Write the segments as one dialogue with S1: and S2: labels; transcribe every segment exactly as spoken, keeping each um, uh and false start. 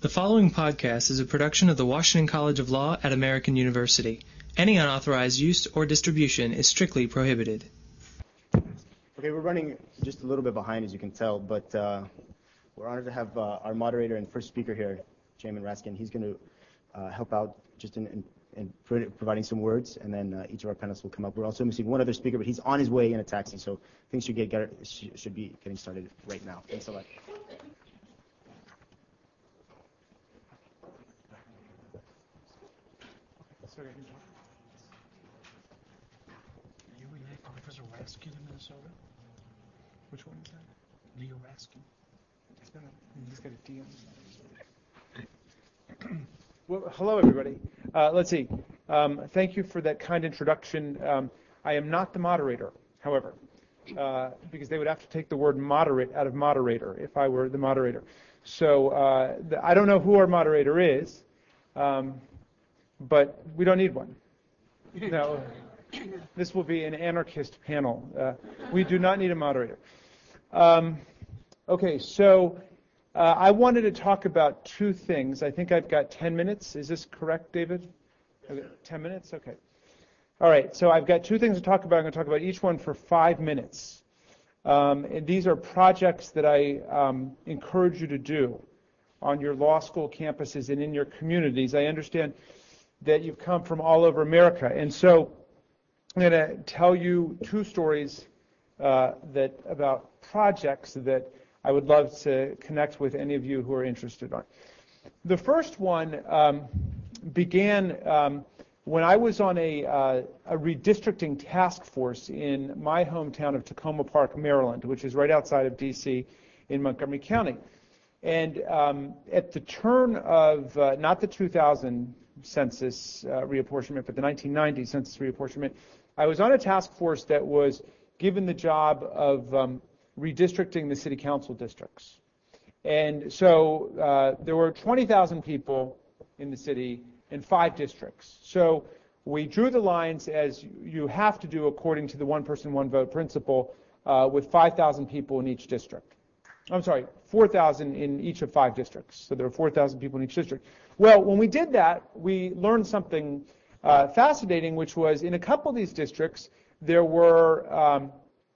S1: The following podcast is a production of the Washington College of Law at American University. Any unauthorized use or distribution is strictly prohibited.
S2: Okay, we're running just a little bit behind, as you can tell, but uh, we're honored to have uh, our moderator and first speaker here, Jamin Raskin. He's going to uh, help out just in, in, in providing some words, and then uh, each of our panelists will come up. We're also missing one other speaker, but he's on his way in a taxi, so things should get, get should be getting started right now. Thanks a lot.
S3: Sorry, I didn't talk. Are you related to Professor Raskin in Minnesota? Which one is that? Leo Raskin. He's got a, he's got a D on. Well, hello, everybody. Uh, let's see. Um, thank you for that kind introduction. Um, I am not the moderator, however, uh, because they would have to take the word moderate out of moderator if I were the moderator. So uh, the, I don't know who our moderator is. Um, But we don't need one. No, this will be an anarchist panel. Uh, we do not need a moderator. Um, okay, so uh, I wanted to talk about two things. I think I've got ten minutes. Is this correct, David? Okay, ten minutes? Okay. All right, so I've got two things to talk about. I'm going to talk about each one for five minutes. Um, and these are projects that I um, encourage you to do on your law school campuses and in your communities. I understand that you've come from all over America. And so I'm going to tell you two stories uh, that about projects that I would love to connect with any of you who are interested on. The first one um, began um, when I was on a, uh, a redistricting task force in my hometown of Tacoma Park, Maryland, which is right outside of D C in Montgomery County. And um, at the turn of, uh, not the two thousand census uh, reapportionment, but the nineteen ninety census reapportionment, I was on a task force that was given the job of um, redistricting the city council districts. And so uh, there were twenty thousand people in the city in five districts. So we drew the lines as you have to do according to the one person, one vote principle uh, with five thousand people in each district. I'm sorry, four thousand in each of five districts. So there were four thousand people in each district. Well, when we did that, we learned something uh, fascinating, which was in a couple of these districts, there were um,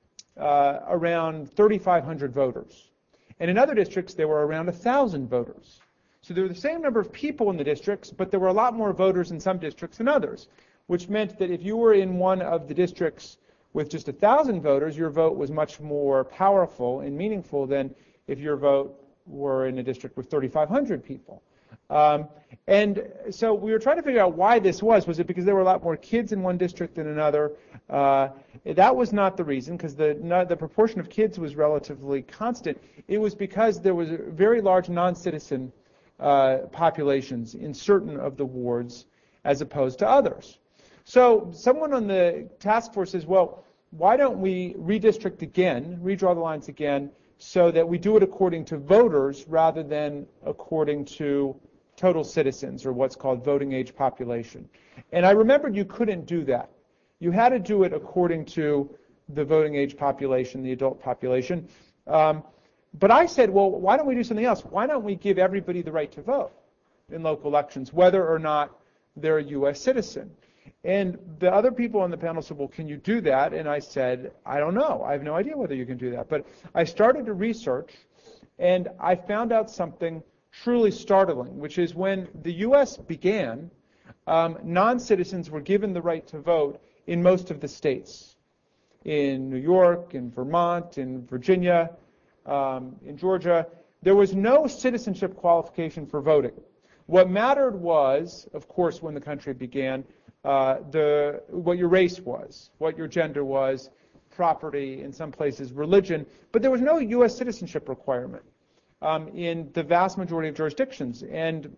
S3: uh, around thirty-five hundred voters. And in other districts, there were around one thousand voters. So there were the same number of people in the districts, but there were a lot more voters in some districts than others, which meant that if you were in one of the districts with just one thousand voters, your vote was much more powerful and meaningful than if your vote were in a district with thirty-five hundred people. Um, and so we were trying to figure out why this was. Was it because there were a lot more kids in one district than another? Uh, that was not the reason, because the, the proportion of kids was relatively constant. It was because there was very large non-citizen uh, populations in certain of the wards as opposed to others. So someone on the task force says, well, why don't we redistrict again, redraw the lines again, so that we do it according to voters rather than according to total citizens, or what's called voting age population. And I remembered you couldn't do that. You had to do it according to the voting age population, the adult population. Um, but I said, well, why don't we do something else? Why don't we give everybody the right to vote in local elections, whether or not they're a U S citizen? And the other people on the panel said, well, can you do that? And I said, I don't know. I have no idea whether you can do that. But I started to research, and I found out something truly startling, which is when the U S began, um, non-citizens were given the right to vote in most of the states. In New York, in Vermont, in Virginia, um, in Georgia. There was no citizenship qualification for voting. What mattered was, of course, when the country began, Uh, the what your race was, what your gender was, property, in some places religion, but there was no U S citizenship requirement um, in the vast majority of jurisdictions. And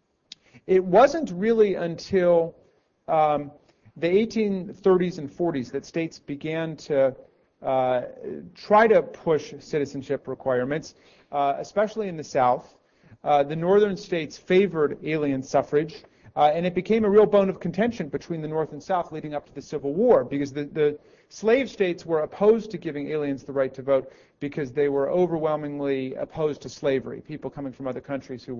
S3: it wasn't really until um, the eighteen thirties and forties that states began to uh, try to push citizenship requirements, uh, especially in the South. Uh, the northern states favored alien suffrage. Uh, and it became a real bone of contention between the North and South leading up to the Civil War, because the, the slave states were opposed to giving aliens the right to vote because they were overwhelmingly opposed to slavery, people coming from other countries who were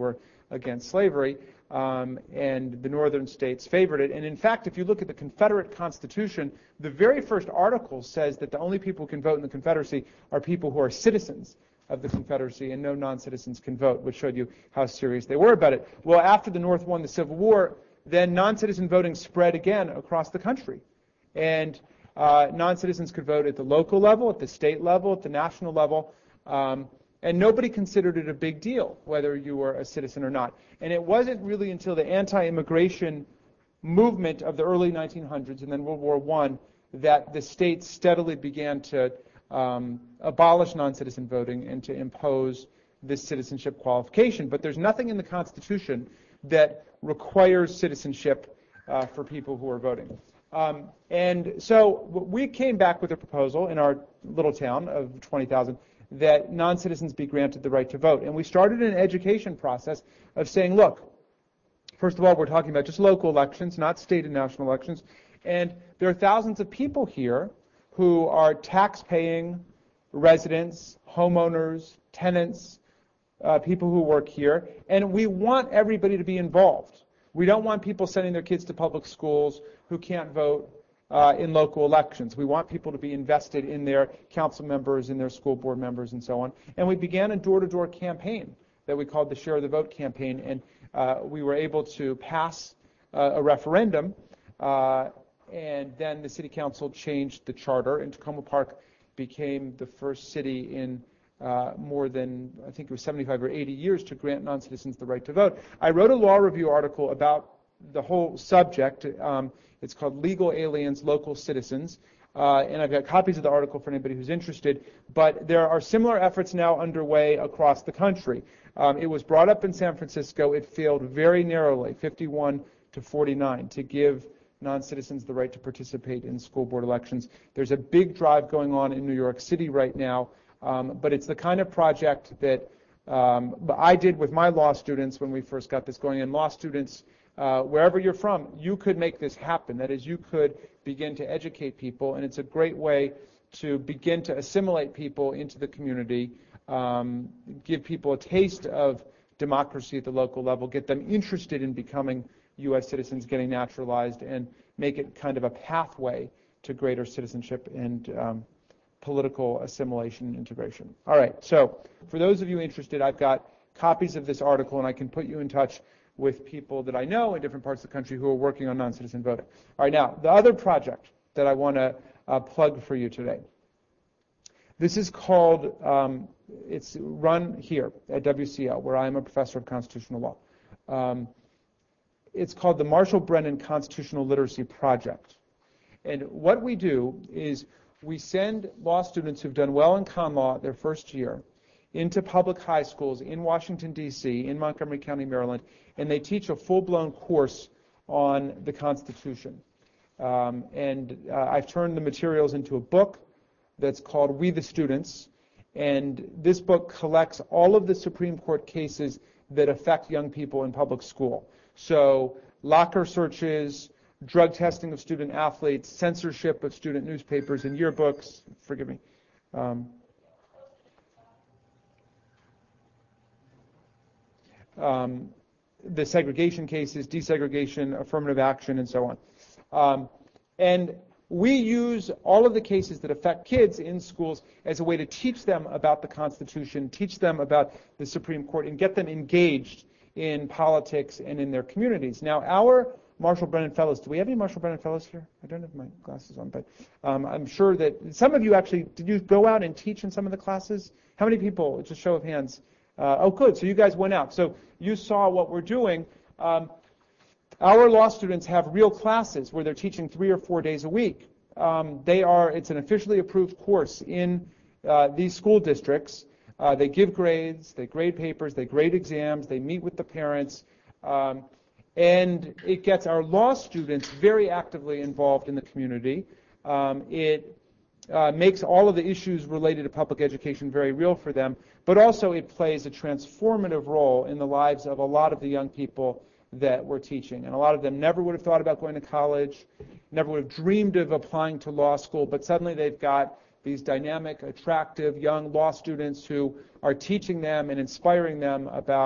S3: against slavery, um, and the northern states favored it. And in fact, if you look at the Confederate Constitution, the very first article says that the only people who can vote in the Confederacy are people who are citizens of the Confederacy, and no non-citizens can vote, which showed you how serious they were about it. Well, after the North won the Civil War, then non-citizen voting spread again across the country. And uh, non-citizens could vote at the local level, at the state level, at the national level, um, and nobody considered it a big deal whether you were a citizen or not. And it wasn't really until the anti-immigration movement of the early nineteen hundreds and then World War One that the states steadily began to um, abolish non-citizen voting and to impose this citizenship qualification. But there's nothing in the Constitution that requires citizenship uh, for people who are voting. Um, and so we came back with a proposal in our little town of twenty thousand that non-citizens be granted the right to vote. And we started an education process of saying, look, first of all, we're talking about just local elections, not state and national elections. And there are thousands of people here who are tax-paying residents, homeowners, tenants, uh, people who work here. And we want everybody to be involved. We don't want people sending their kids to public schools who can't vote uh, in local elections. We want people to be invested in their council members, in their school board members, and so on. And we began a door-to-door campaign that we called the Share the Vote campaign, and uh, we were able to pass uh, a referendum, uh, and then the city council changed the charter, and Tacoma Park became the first city in uh, more than, I think it was seventy-five or eighty years to grant non-citizens the right to vote. I wrote a law review article about the whole subject. Um, it's called Legal Aliens, Local Citizens, uh, and I've got copies of the article for anybody who's interested. But there are similar efforts now underway across the country. Um, it was brought up in San Francisco. It failed very narrowly, fifty-one to forty-nine, to give non-citizens the right to participate in school board elections. There's a big drive going on in New York City right now, um, but it's the kind of project that um, I did with my law students when we first got this going. And law students, uh, wherever you're from, you could make this happen. That is, you could begin to educate people, and it's a great way to begin to assimilate people into the community, um, give people a taste of democracy at the local level, get them interested in becoming U S citizens, getting naturalized, and make it kind of a pathway to greater citizenship and um, political assimilation and integration. All right, so for those of you interested, I've got copies of this article, and I can put you in touch with people that I know in different parts of the country who are working on non-citizen voting. All right, now, the other project that I want to uh, plug for you today. This is called, um, it's run here at W C L, where I am a professor of constitutional law. Um, It's called the Marshall Brennan Constitutional Literacy Project. And what we do is we send law students who've done well in con law their first year into public high schools in Washington, D C, in Montgomery County, Maryland, and they teach a full-blown course on the Constitution. Um, and uh, I've turned the materials into a book that's called We the Students. And this book collects all of the Supreme Court cases that affect young people in public school. So locker searches, drug testing of student athletes, censorship of student newspapers and yearbooks, forgive me, um, um, the segregation cases, desegregation, affirmative action, and so on. Um, and we use all of the cases that affect kids in schools as a way to teach them about the Constitution, teach them about the Supreme Court, and get them engaged in politics and in their communities. Now, our Marshall Brennan Fellows, do we have any Marshall Brennan Fellows here? I don't have my glasses on, but um, I'm sure that some of you actually, did you go out and teach in some of the classes? How many people? Just show of hands. Uh, oh, good. So you guys went out. So you saw what we're doing. Um, our law students have real classes where they're teaching three or four days a week. Um, they are, it's an officially approved course in uh, these school districts. Uh, they give grades, they grade papers, they grade exams, they meet with the parents, um, and it gets our law students very actively involved in the community. Um, it uh, makes all of the issues related to public education very real for them, but also it plays a transformative role in the lives of a lot of the young people that we're teaching. And a lot of them never would have thought about going to college, never would have dreamed of applying to law school, but suddenly they've got these dynamic, attractive young law students who are teaching them and inspiring them about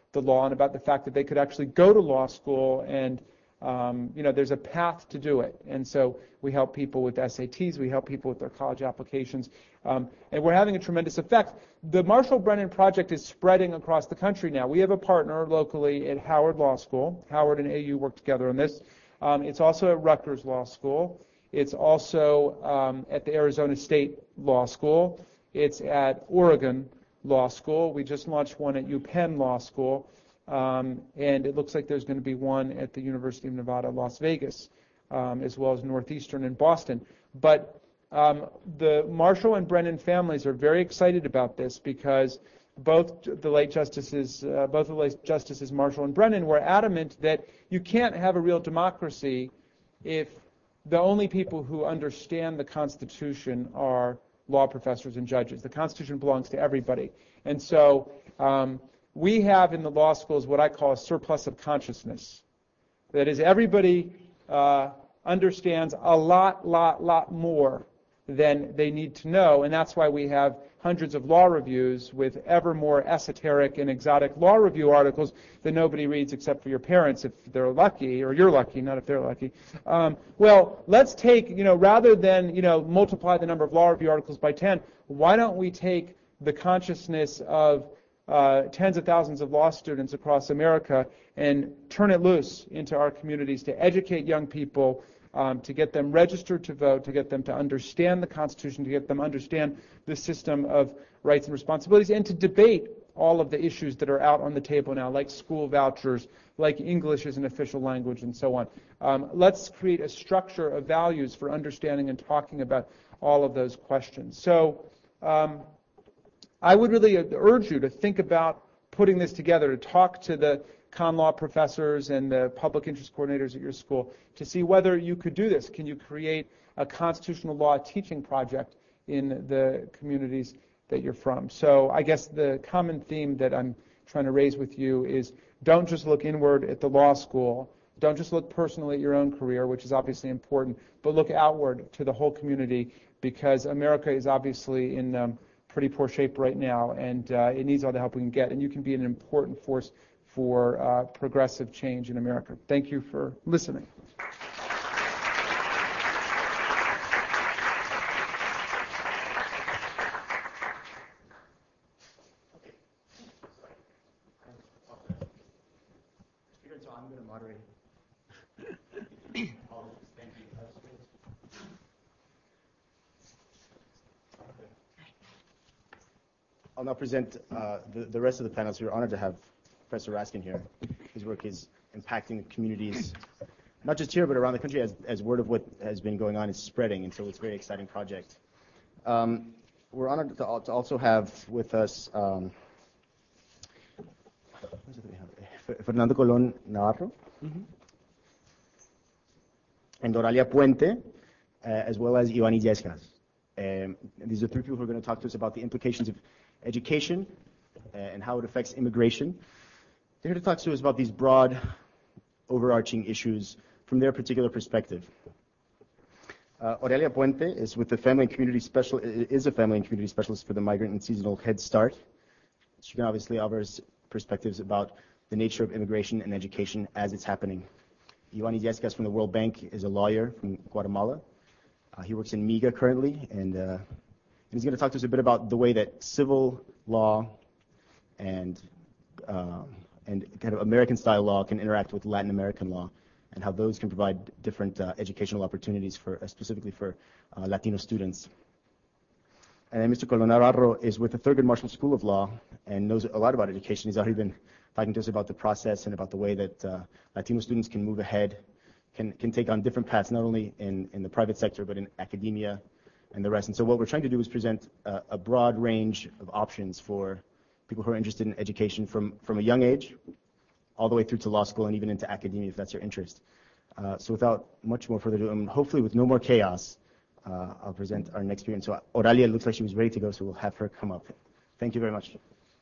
S3: the law and about the fact that they could actually go to law school and um, you know, there's a path to do it. And so we help people with S A Ts, we help people with their college applications, um, and we're having a tremendous effect. The Marshall Brennan Project is spreading across the country now. We have a partner locally at Howard Law School. Howard and A U work together on this. Um, it's also at Rutgers Law School. It's also um, at the Arizona State Law School. It's at Oregon Law School. We just launched one at UPenn Law School. Um, and it looks like there's going to be one at the University of Nevada, Las Vegas, um, as well as Northeastern and Boston. But um, the Marshall and Brennan families are very excited about this because both the late justices, uh, both the late justices Marshall and Brennan were adamant that you can't have a real democracy if the only people who understand the Constitution are law professors and judges. The Constitution belongs to everybody. And so um, we have in the law schools what I call a surplus of consciousness. That is, everybody uh, understands a lot, lot, lot more than they need to know, and that's why we have hundreds of law reviews with ever more esoteric and exotic law review articles that nobody reads except for your parents if they're lucky, or you're lucky, not if they're lucky. Um, well, let's take, you know, rather than, you know, multiply the number of law review articles by ten, why don't we take the consciousness of uh, tens of thousands of law students across America and turn it loose into our communities to educate young people, Um, to get them registered to vote, to get them to understand the Constitution, to get them to understand the system of rights and responsibilities, and to debate all of the issues that are out on the table now, like school vouchers, like English as an official language, and so on. Um, let's create a structure of values for understanding and talking about all of those questions. So um, I would really urge you to think about putting this together, to talk to the con law professors and the public interest coordinators at your school to see whether you could do this. Can you create a constitutional law teaching project in the communities that you're from? So I guess the common theme that I'm trying to raise with you is don't just look inward at the law school. Don't just look personally at your own career, which is obviously important, but look outward to the whole community, because America is obviously in um, pretty poor shape right now, and uh, it needs all the help we can get, and you can be an important force for uh, progressive change in America. Thank you for listening.
S2: So I'm going to moderate. I'll now present uh, the, the rest of the panelists. We're honored to have Professor Raskin here. His work is impacting communities, not just here, but around the country, as, as word of what has been going on is spreading, and so it's a very exciting project. Um, we're honored to, to also have with us um, Fernando Colón Navarro, mm-hmm. and Oralia Puente, uh, as well as Iván Illescas. Um, these are three people who are going to talk to us about the implications of education uh, and how it affects immigration. They're here to talk to us about these broad, overarching issues from their particular perspective. Uh, Oralia Puente is with the Family and Community Special is a Family and Community Specialist for the Migrant and Seasonal Head Start. She can obviously offer us perspectives about the nature of immigration and education as it's happening. Iván Illescas from the World Bank is a lawyer from Guatemala. Uh, he works in MIGA currently, and, uh, and he's going to talk to us a bit about the way that civil law and uh, and kind of American-style law can interact with Latin American law, and how those can provide different uh, educational opportunities for uh, specifically for uh, Latino students. And then Mister Colón Navarro is with the Thurgood Marshall School of Law and knows a lot about education. He's already been talking to us about the process and about the way that uh, Latino students can move ahead, can can take on different paths, not only in, in the private sector, but in academia and the rest. And so what we're trying to do is present a, a broad range of options for people who are interested in education from, from a young age all the way through to law school and even into academia if that's your interest. Uh, so without much more further ado, and hopefully with no more chaos, uh, I'll present our next speaker. So Oralia looks like she was ready to go, so we'll have her come up. Thank you very much.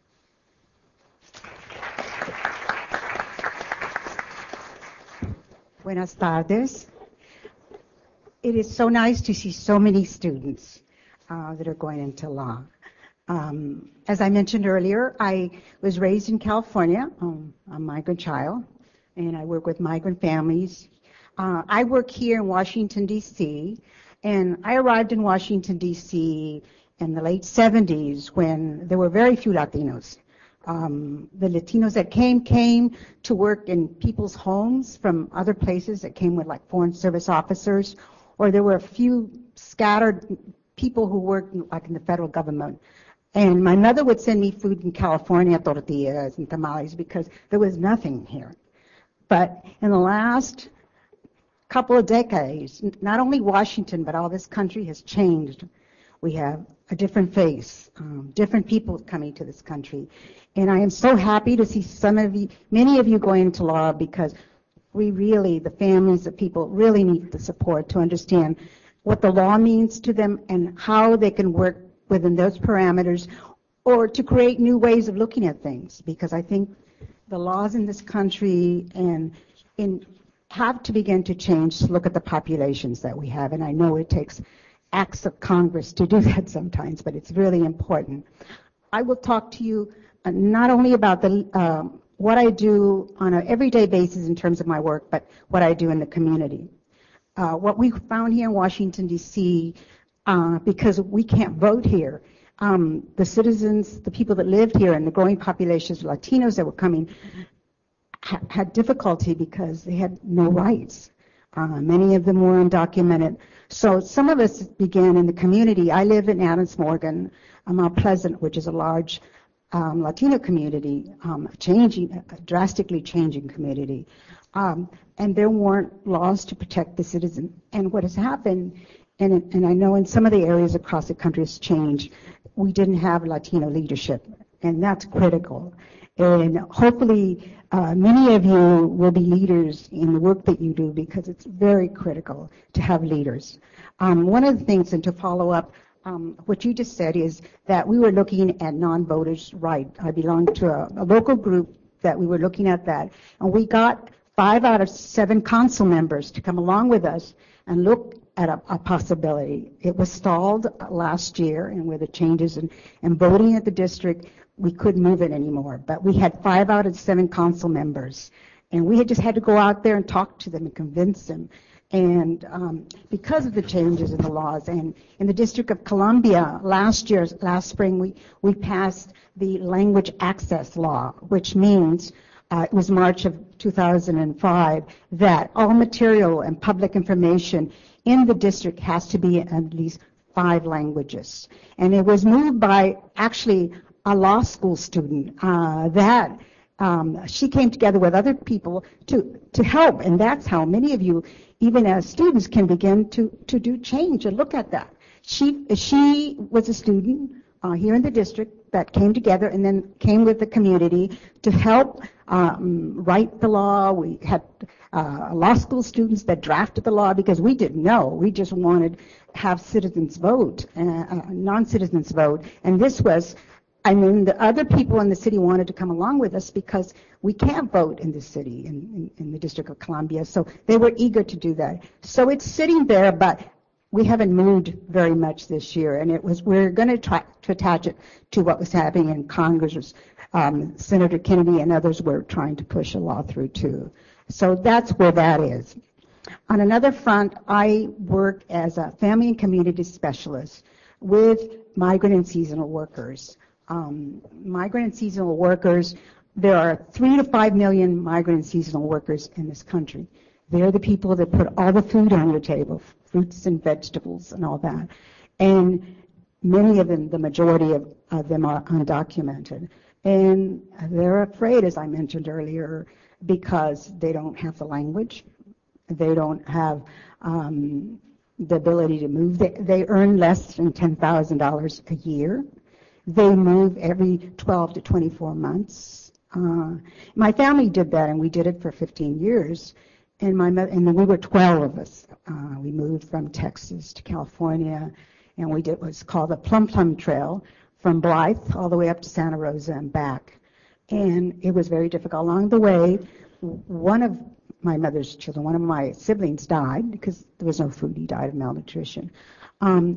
S4: Buenas tardes. It is so nice to see so many students uh, that are going into law. Um, as I mentioned earlier, I was raised in California. Um, I'm a migrant child, and I work with migrant families. Uh, I work here in Washington, D C, and I arrived in Washington, D C in the late seventies when there were very few Latinos. Um, the Latinos that came came to work in people's homes from other places that came with like Foreign Service officers, or there were a few scattered people who worked like in the federal government. And my mother would send me food in California, tortillas and tamales, because there was nothing here. But in the last couple of decades, not only Washington, but all this country has changed. We have a different face, um, different people coming to this country. And I am so happy to see some of you, many of you going into law, because we really, the families, the people, really need the support to understand what the law means to them and how they can work within those parameters, or to create new ways of looking at things. Because I think the laws in this country and in have to begin to change to look at the populations that we have. And I know it takes acts of Congress to do that sometimes, but it's really important. I will talk to you uh, not only about the um, what I do on an everyday basis in terms of my work, but what I do in the community. Uh, what we found here in Washington, D C, uh, because we can't vote here, um, the citizens, the people that lived here, and the growing populations of Latinos that were coming ha- had difficulty because they had no rights. Uh, many of them were undocumented. So some of us began in the community. I live in Adams Morgan, uh, Mount Pleasant, which is a large um, Latino community, um, changing, uh, drastically changing community. Um, and there weren't laws to protect the citizen. And what has happened, and, and I know in some of the areas across the country it's changed, we didn't have Latino leadership, and that's critical. And hopefully uh, many of you will be leaders in the work that you do, because it's very critical to have leaders. Um, one of the things, and to follow up um, what you just said, is that we were looking at non-voters' right. I belong to a, a local group that we were looking at that, and we got five out of seven council members to come along with us and look at a, a possibility. It was stalled last year, and with the changes in, in voting at the district, we couldn't move it anymore. But we had five out of seven council members, and we had just had to go out there and talk to them and convince them. And um, because of the changes in the laws, and in the District of Columbia last year, last spring, we, we passed the language access law, which means uh, it was March of two thousand five, that all material and public information in the district has to be in at least five languages. And it was moved by actually a law school student uh, that um, she came together with other people to, to help. And that's how many of you, even as students, can begin to, to do change and look at that. She, she was a student uh, here in the district that came together and then came with the community to help um, write the law. We had uh, law school students that drafted the law because we didn't know. We just wanted to have citizens vote, uh, uh, non-citizens vote. And this was, I mean, the other people in the city wanted to come along with us because we can't vote in the city, in, in, in the District of Columbia. So they were eager to do that. So it's sitting there, but we haven't moved very much this year. And it was, we're going to try to attach it to what was happening in Congress. Um, Senator Kennedy and others were trying to push a law through too. So that's where that is. On another front, I work as a family and community specialist with migrant and seasonal workers. Um, migrant and seasonal workers, there are three to five million migrant and seasonal workers in this country. They're the people that put all the food on your table, fruits and vegetables and all that. And many of them, the majority of, of them are undocumented. And they're afraid, as I mentioned earlier, because they don't have the language. They don't have um, the ability to move. They, they earn less than ten thousand dollars a year. They move every twelve to twenty-four months. Uh, my family did that, and we did it for fifteen years. And my and then we were twelve of us. Uh, we moved from Texas to California, and we did what's called the Plum Plum Trail from Blythe all the way up to Santa Rosa and back. And it was very difficult. Along the way, one of my mother's children, one of my siblings died because there was no food. He died of malnutrition. Um,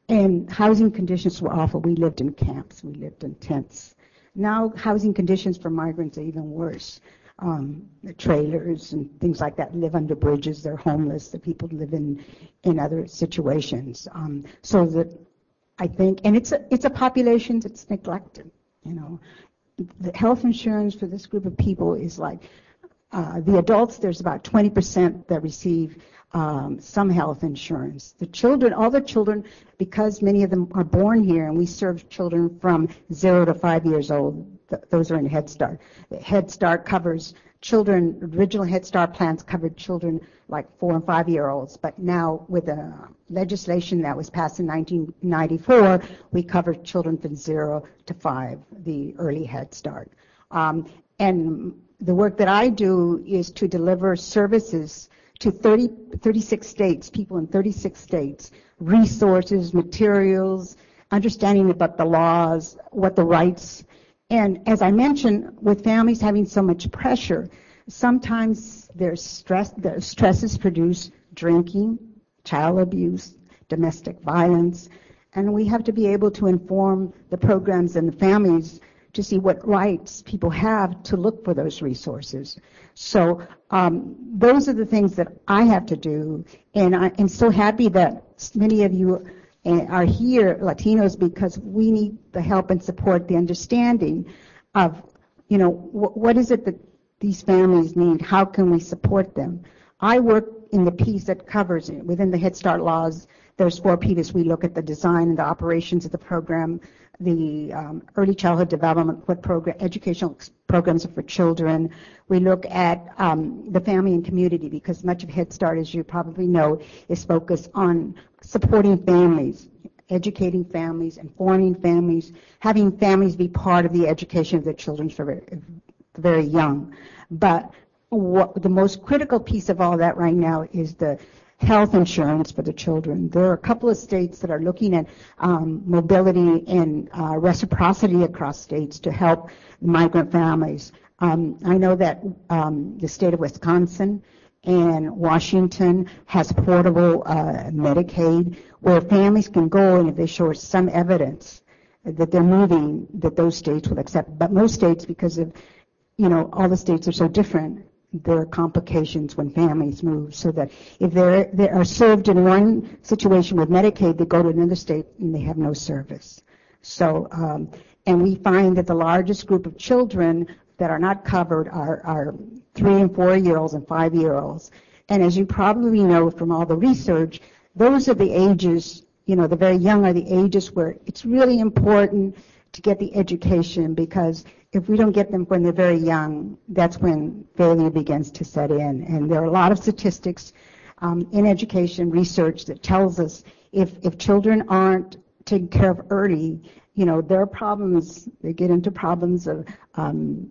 S4: and housing conditions were awful. We lived in camps. We lived in tents. Now housing conditions for migrants are even worse. Um, the trailers and things like that live under bridges. They're homeless. The people live in in other situations. Um, so that I think, and it's a it's a population that's neglected. You know, the health insurance for this group of people is like uh, the adults. There's about twenty percent that receive um, some health insurance. The children, all the children, because many of them are born here, and we serve children from zero to five years old. Th- those are in Head Start. Head Start covers children. Original Head Start plans covered children like four and five year olds, but now with the legislation that was passed in nineteen ninety-four, we cover children from zero to five, the early Head Start. Um, and the work that I do is to deliver services to thirty, thirty-six states, people in thirty-six states, resources, materials, understanding about the laws, what the rights. And as I mentioned, with families having so much pressure, sometimes there's stress, the stresses produce drinking, child abuse, domestic violence, and we have to be able to inform the programs and the families to see what rights people have to look for those resources. So um, those are the things that I have to do, and I am so happy that many of you are here, Latinos, because we need the help and support, the understanding of, you know, wh- what is it that these families need? How can we support them? I work in the piece that covers it. Within the Head Start laws, there's four pieces. We look at the design and the operations of the program, the um, early childhood development, what program, educational programs are for children. We look at um, the family and community, because much of Head Start, as you probably know, is focused on supporting families, educating families, informing families, having families be part of the education of their children for very, very young. But what, the most critical piece of all that right now is the health insurance for the children. There are a couple of states that are looking at um, mobility and uh, reciprocity across states to help migrant families. Um, I know that um, the state of Wisconsin and Washington has portable uh, Medicaid where families can go, and if they show some evidence that they're moving, that those states will accept. But most states, because of, you know, all the states are so different, there are complications when families move, so that if they're, they are served in one situation with Medicaid, they go to another state and they have no service. So, um, and we find that the largest group of children that are not covered are, are three and four year olds and five year olds. And as you probably know from all the research, those are the ages, you know, the very young are the ages where it's really important to get the education, because if we don't get them when they're very young, that's when failure begins to set in. And there are a lot of statistics um, in education research that tells us if, if children aren't taken care of early, you know, there are problems. They get into problems of um,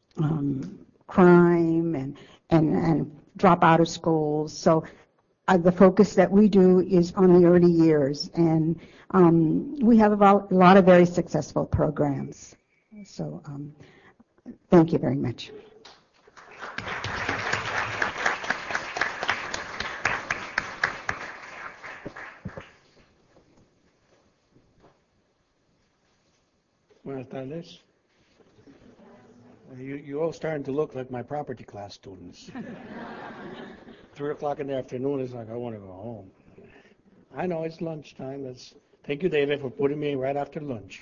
S4: um, crime and, and, and drop out of schools. So uh, the focus that we do is on the early years. And um, we have about a lot of very successful programs. So um, thank you very much.
S5: Buenas tardes. You, you all starting to look like my property class students. Three o'clock in the afternoon is like, I want to go home. I know it's lunchtime. That's, thank you, David, for putting me right after lunch.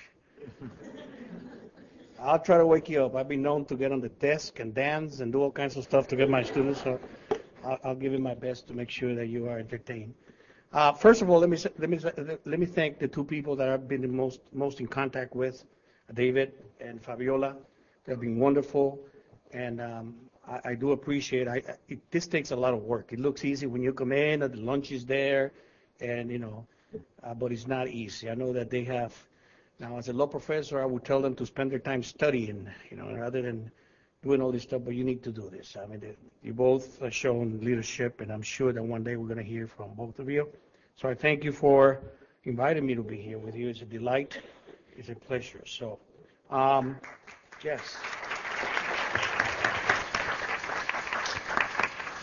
S5: I'll try to wake you up. I've been known to get on the desk and dance and do all kinds of stuff to get my students, so I'll, I'll give it my best to make sure that you are entertained. Uh, first of all, let me let me let me thank the two people that I've been the most most in contact with, David and Fabiola. They've been wonderful, and um, I, I do appreciate. I it, this takes a lot of work. It looks easy when you come in, and the lunch is there, and you know, uh, but it's not easy. I know that they have. Now, as a law professor, I would tell them to spend their time studying, you know, rather than doing all this stuff, but you need to do this. I mean, they, you both have shown leadership, and I'm sure that one day we're going to hear from both of you. So I thank you for inviting me to be here with you. It's a delight. It's a pleasure. So, um, yes.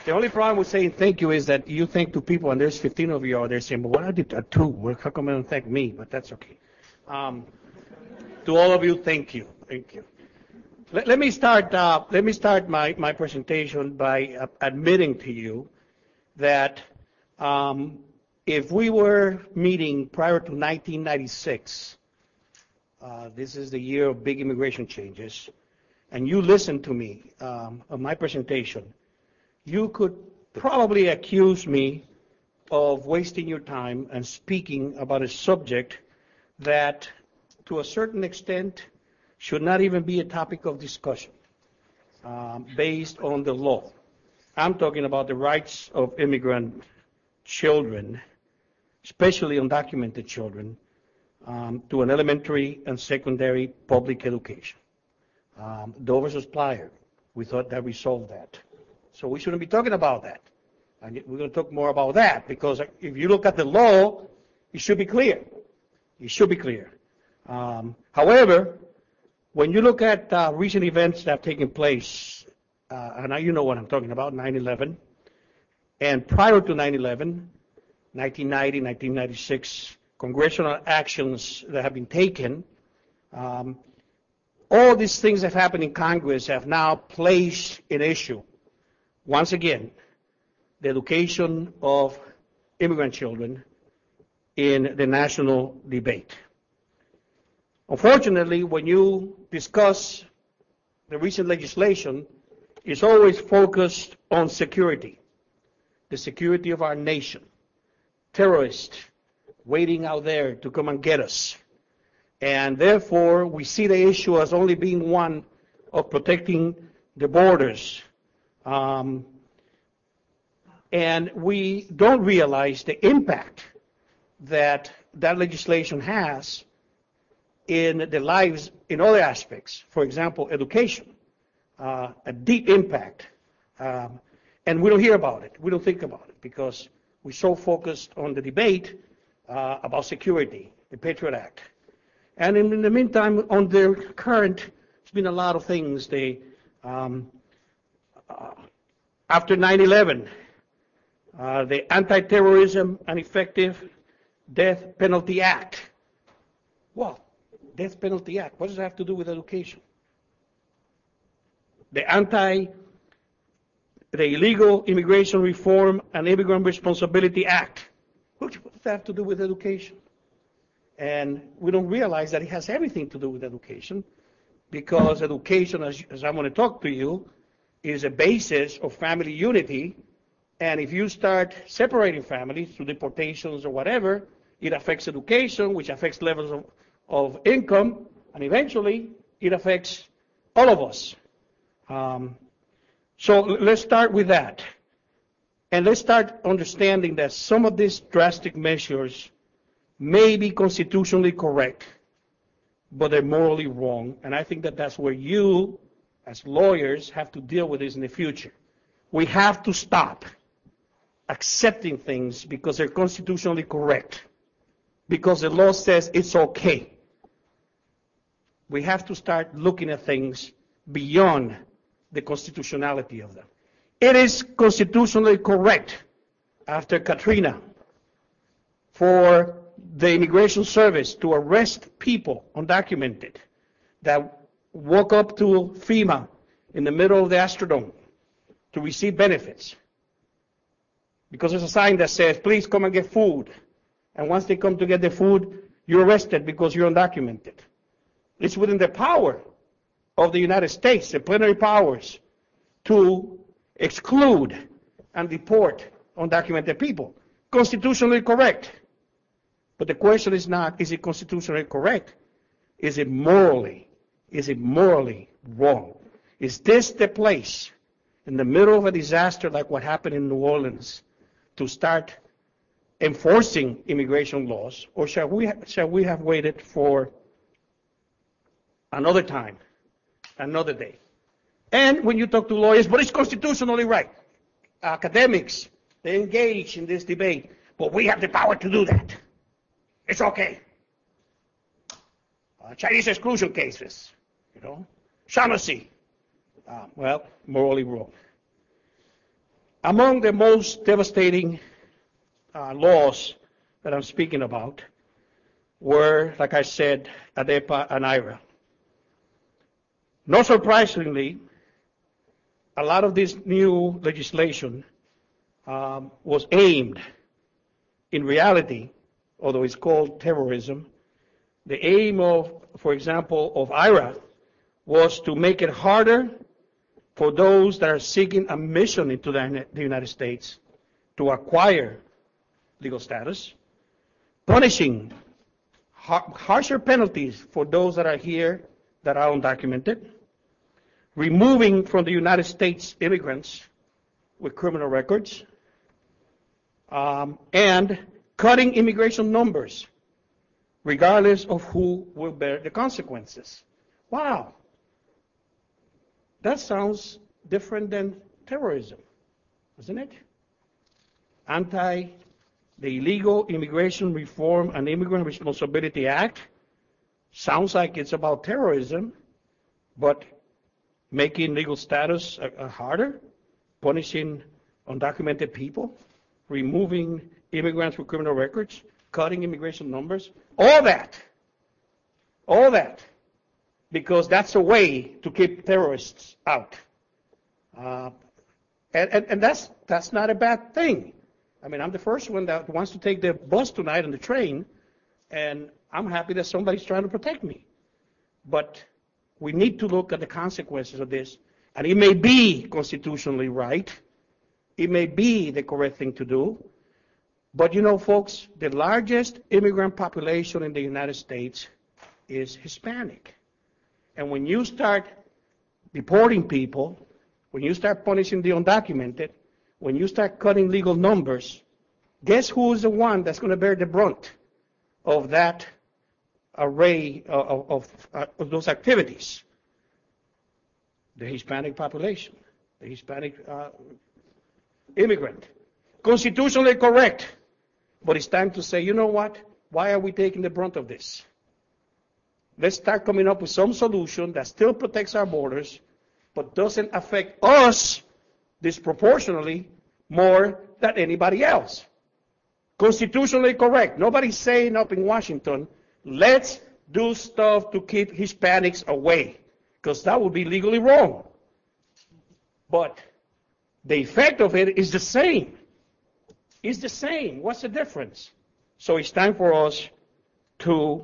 S5: The only problem with saying thank you is that you thank two people, and there's fifteen of you out there saying, but what I did uh, two? Well, how come you don't thank me? But that's okay. Um, to all of you, thank you. Thank you. Let, let me start, uh, let me start my, my presentation by uh, admitting to you that um, if we were meeting prior to nineteen ninety-six, uh, this is the year of big immigration changes, and you listened to me um, on my presentation, you could probably accuse me of wasting your time and speaking about a subject that, to a certain extent, should not even be a topic of discussion um, based on the law. I'm talking about the rights of immigrant children, especially undocumented children, um, to an elementary and secondary public education. Um, Doe versus Plyer, we thought that resolved that. So we shouldn't be talking about that. And we're going to talk more about that, because if you look at the law, it should be clear. It should be clear. Um, however, when you look at uh, recent events that have taken place, uh, and now you know what I'm talking about, nine eleven, and prior to nine eleven, nineteen ninety, nineteen ninety-six, congressional actions that have been taken, um, all these things that have happened in Congress have now placed an issue, once again, the education of immigrant children in the national debate. Unfortunately, when you discuss the recent legislation, it's always focused on security, the security of our nation, terrorists waiting out there to come and get us. And therefore, we see the issue as only being one of protecting the borders. Um, and we don't realize the impact that that legislation has in the lives in other aspects. For example, education, uh, a deep impact. Um, and we don't hear about it. We don't think about it because we're so focused on the debate uh, about security, the Patriot Act. And in, in the meantime, on the current, there's been a lot of things. They, um, uh, after nine eleven, uh, the Anti-Terrorism and Effective Death Penalty Act. Well, Death Penalty Act, what does that have to do with education? The Anti, the Illegal Immigration Reform and Immigrant Responsibility Act. What does that have to do with education? And we don't realize that it has everything to do with education, because education, as, as I'm going to talk to you, is a basis of family unity. And if you start separating families through deportations or whatever, it affects education, which affects levels of, of income, and eventually it affects all of us. Um, so let's start with that. And let's start understanding that some of these drastic measures may be constitutionally correct, but they're morally wrong. And I think that that's where you, as lawyers, have to deal with this in the future. We have to stop accepting things because they're constitutionally correct, because the law says it's okay. We have to start looking at things beyond the constitutionality of them. It is constitutionally correct after Katrina for the Immigration Service to arrest people, undocumented, that walk up to FEMA in the middle of the Astrodome to receive benefits. Because there's a sign that says, please come and get food. And once they come to get the food, you're arrested because you're undocumented. It's within the power of the United States, the plenary powers, to exclude and deport undocumented people. Constitutionally correct. But the question is not, is it constitutionally correct? Is it morally, is it morally wrong? Is this the place, in the middle of a disaster like what happened in New Orleans, to start enforcing immigration laws, or shall we, shall we have waited for another time, another day? And when you talk to lawyers, but it's constitutionally right. Academics, they engage in this debate, but we have the power to do that. It's okay. Uh, Chinese exclusion cases, you know, Shaughnessy, uh, well, morally wrong. Among the most devastating uh, laws that I'm speaking about were, like I said, ADEPA and IRA. Not surprisingly, a lot of this new legislation um, was aimed, in reality, although it's called terrorism, the aim of, for example, of IRA was to make it harder for those that are seeking admission into the, the United States to acquire legal status, punishing har- harsher penalties for those that are here that are undocumented, removing from the United States immigrants with criminal records, um, and cutting immigration numbers, regardless of who will bear the consequences. Wow. That sounds different than terrorism, doesn't it? Anti, the Illegal Immigration Reform and Immigrant Responsibility Act sounds like it's about terrorism, but making legal status uh, uh, harder, punishing undocumented people, removing immigrants with criminal records, cutting immigration numbers, all that, all that, because that's a way to keep terrorists out. Uh, and, and, and that's, that's not a bad thing. I mean, I'm the first one that wants to take the bus tonight and the train, and I'm happy that somebody's trying to protect me. But we need to look at the consequences of this, and it may be constitutionally right. It may be the correct thing to do. But you know, folks, the largest immigrant population in the United States is Hispanic. And when you start deporting people, when you start punishing the undocumented, when you start cutting legal numbers, guess who is the one that's going to bear the brunt of that array of, of, of, of those activities? The Hispanic population, the Hispanic uh, immigrant. Constitutionally correct, but it's time to say, you know what? Why are we taking the brunt of this? Let's start coming up with some solution that still protects our borders, but doesn't affect us disproportionately more than anybody else. Constitutionally correct. Nobody's saying up in Washington, let's do stuff to keep Hispanics away, because that would be legally wrong. But the effect of it is the same. It's the same. What's the difference? So it's time for us to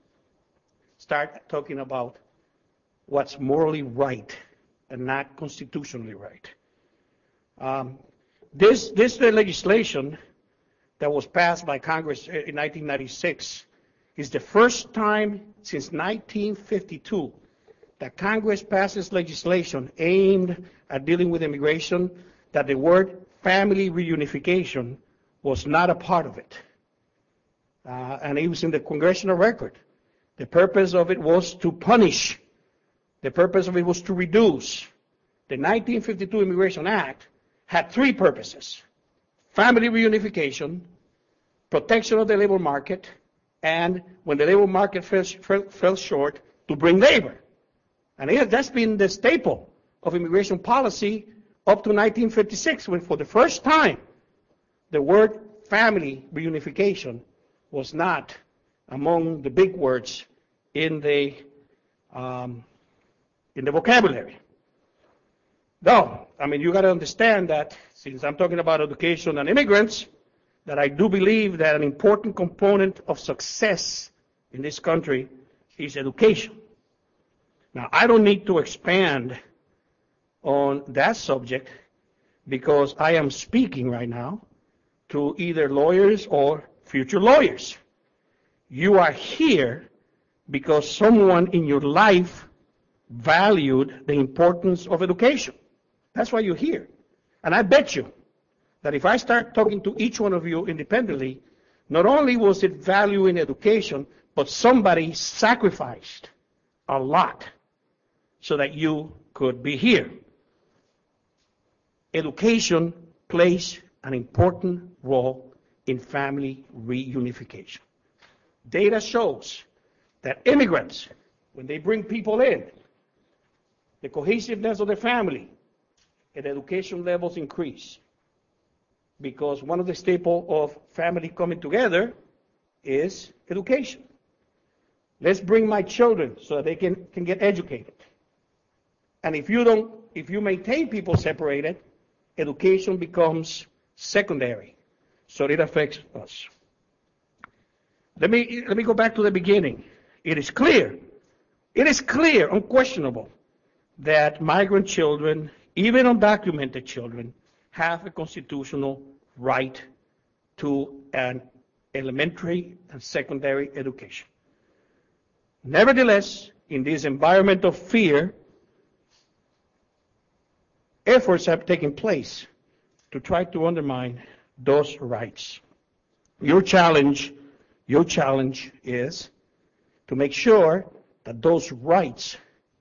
S5: start talking about what's morally right and not constitutionally right. Um, this, this legislation that was passed by Congress in nineteen ninety-six is the first time since nineteen fifty-two that Congress passes legislation aimed at dealing with immigration that the word family reunification was not a part of it. Uh, and it was in the congressional record. The purpose of it was to punish. The purpose of it was to reduce. The nineteen fifty-two Immigration Act had three purposes: family reunification, protection of the labor market, and when the labor market fell, fell, fell short, to bring labor. And it, that's been the staple of immigration policy up to nineteen fifty-six, when for the first time the word family reunification was not among the big words in the um, in the vocabulary. Though, I mean, you got to understand that since I'm talking about education and immigrants, that I do believe that an important component of success in this country is education. Now, I don't need to expand on that subject because I am speaking right now to either lawyers or future lawyers. You are here because someone in your life valued the importance of education. That's why you're here. And I bet you that if I start talking to each one of you independently, not only was it value in education, but somebody sacrificed a lot so that you could be here. Education plays an important role in family reunification. Data shows that immigrants, when they bring people in, the cohesiveness of the family and education levels increase. because one of the staples of family coming together is education. Let's bring my children so that they can, can get educated. And if you don't, if you maintain people separated, education becomes secondary. So it affects us. Let me, let me go back to the beginning. It is clear, it is clear, unquestionable, that migrant children, even undocumented children, have a constitutional right to an elementary and secondary education. Nevertheless, in this environment of fear, efforts have taken place to try to undermine those rights. Your challenge, your challenge is to make sure that those rights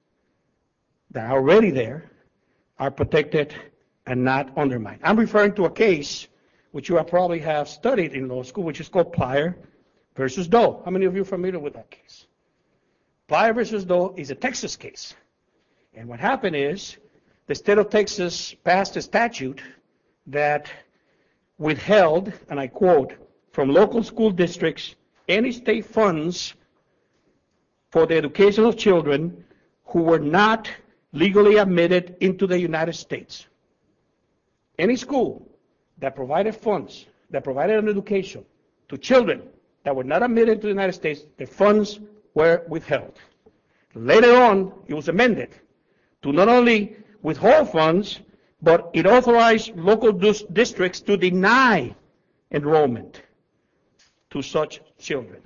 S5: that are already there are protected and not undermined. I'm referring to a case which you probably have studied in law school, which is called Plyer versus Doe. How many of you are familiar with that case? Plyer versus Doe is a Texas case. And what happened is the state of Texas passed a statute that withheld, and I quote, from local school districts any state funds for the education of children who were not legally admitted into the United States. Any school that provided funds, that provided an education to children that were not admitted to the United States, the funds were withheld. Later on, it was amended to not only withhold funds, but it authorized local dis- districts to deny enrollment to such children.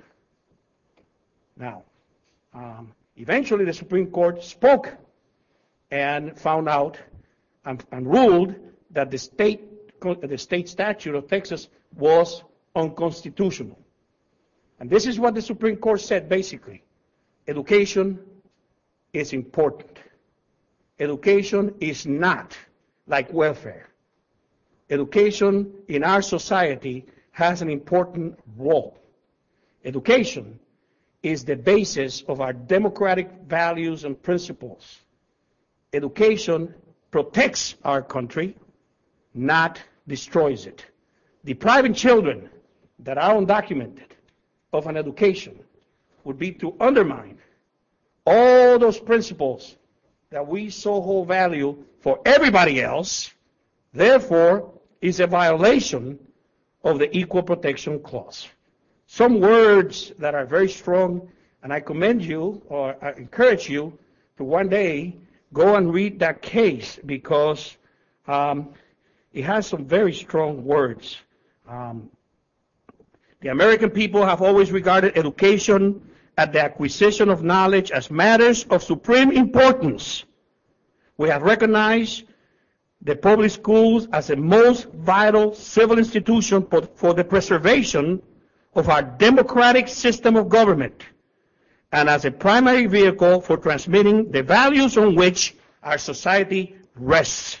S5: Now, um, eventually the Supreme Court spoke and found out and, and ruled that the state, the state statute of Texas was unconstitutional. And this is what the Supreme Court said basically. Education is important. Education is not like welfare. Education in our society has an important role. Education is the basis of our democratic values and principles. Education protects our country, not destroys it. Depriving children that are undocumented of an education would be to undermine all those principles that we so hold value for everybody else, therefore is a violation of the Equal Protection Clause. Some words that are very strong, and I commend you, or I encourage you, to one day go and read that case, because um, it has some very strong words. Um, the American people have always regarded education and the acquisition of knowledge as matters of supreme importance. We have recognized the public schools as the most vital civil institution for, for the preservation of our democratic system of government, and as a primary vehicle for transmitting the values on which our society rests.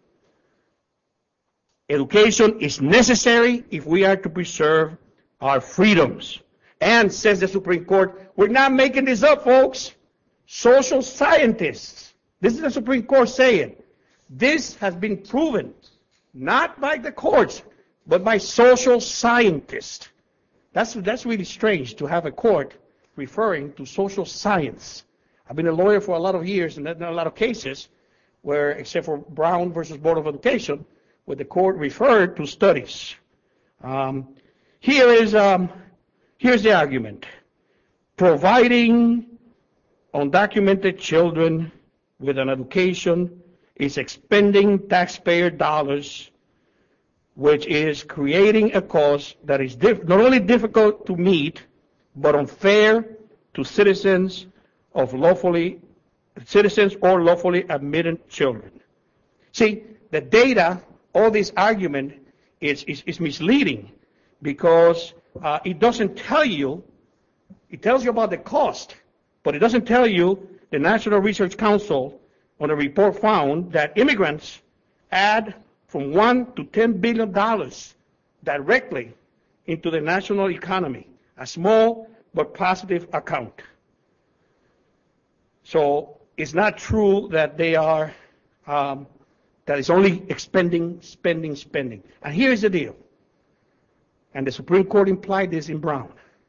S5: Education is necessary if we are to preserve our freedoms. And, says the Supreme Court, we're not making this up, folks. Social scientists, this is the Supreme Court saying, this has been proven, not by the courts, but by social scientists. That's, that's really strange to have a court referring to social science. I've been a lawyer for a lot of years, and there are a lot of cases where, except for Brown versus Board of Education, where the court referred to studies. Um, here is, um, here's the argument. Providing undocumented children with an education is expending taxpayer dollars, which is creating a cost that is diff- not only difficult to meet, but unfair to citizens of lawfully citizens or lawfully admitted children. See, the data, all this argument is, is, is misleading, because uh, it doesn't tell you, it tells you about the cost, but it doesn't tell you the National Research Council on a report found that immigrants add from one to ten billion dollars directly into the national economy, a small but positive account. So it's not true that they are um, that is only expending, spending, spending. And here's the deal. And the Supreme Court implied this in Brown.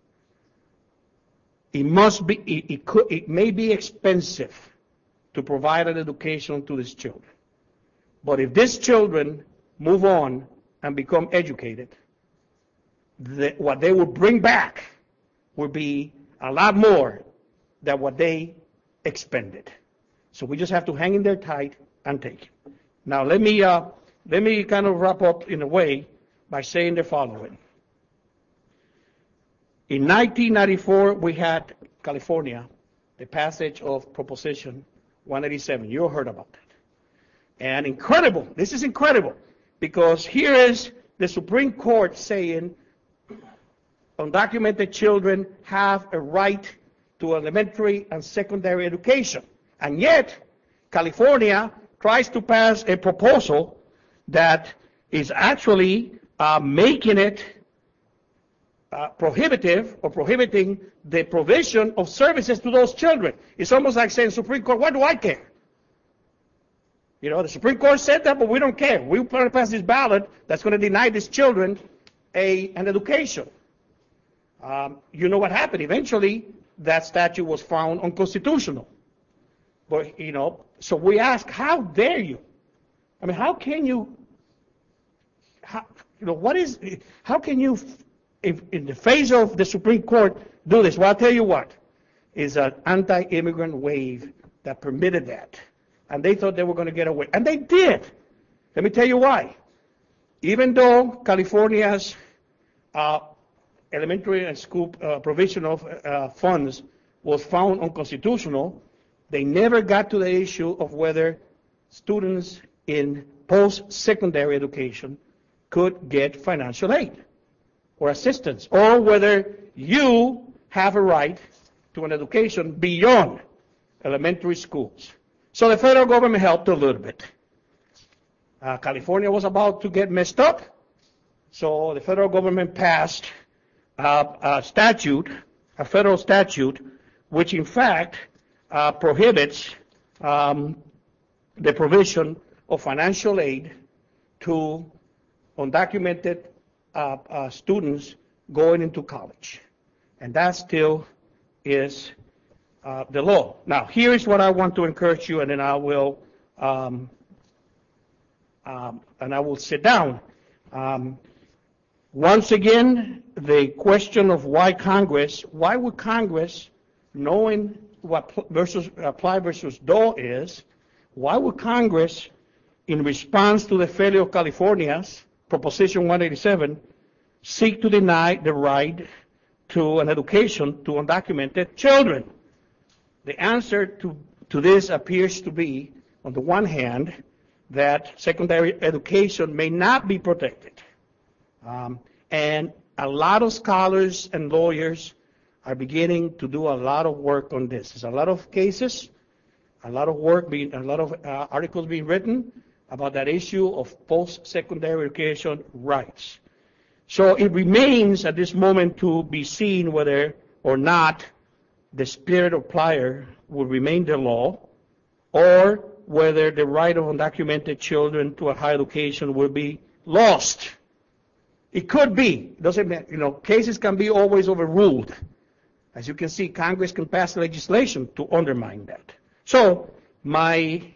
S5: It must be, it, it, could, it may be expensive to provide an education to these children. But if these children move on and become educated, the, what they will bring back will be a lot more than what they expended. So we just have to hang in there tight and take it. Now let me uh, let me kind of wrap up in a way by saying the following. In nineteen ninety-four, we had California, the passage of Proposition one eighty-seven. You heard about that. And incredible, this is incredible, because here is the Supreme Court saying undocumented children have a right to elementary and secondary education. And yet, California tries to pass a proposal that is actually uh, making it uh, prohibitive or prohibiting the provision of services to those children. It's almost like saying, Supreme Court, what do I care? You know, the Supreme Court said that, but we don't care. We're going to pass this ballot that's going to deny these children a, an education. Um, you know what happened? Eventually, that statute was found unconstitutional. But, you know, so we ask, how dare you? I mean, how can you, how, you know, what is, how can you, if, in the face of the Supreme Court, do this? Well, I'll tell you what, is an anti-immigrant wave that permitted that. And they thought they were going to get away. And they did. Let me tell you why. Even though California's uh, elementary and school uh, provision of uh, funds was found unconstitutional, they never got to the issue of whether students in post-secondary education could get financial aid or assistance, or whether you have a right to an education beyond elementary schools. So the federal government helped a little bit. Uh, California was about to get messed up, so the federal government passed uh, a statute, a federal statute, which in fact uh, prohibits um, the provision of financial aid to undocumented uh, uh, students going into college. And that still is uh, the law. Now, here is what I want to encourage you, and then I will, um, um, and I will sit down. Um, once again, the question of why Congress, why would Congress, knowing what versus, apply versus Doe is, why would Congress, in response to the failure of California's Proposition one eighty-seven, seek to deny the right to an education to undocumented children? The answer to, to this appears to be, on the one hand, that secondary education may not be protected. Um, and a lot of scholars and lawyers are beginning to do a lot of work on this. There's a lot of cases, a lot of work being, a lot of uh, articles being written about that issue of post-secondary education rights. So it remains at this moment to be seen whether or not the spirit of Plyer will remain the law, or whether the right of undocumented children to a higher education will be lost. It could be. It doesn't matter. You know, cases can be always overruled. As you can see, Congress can pass legislation to undermine that. So my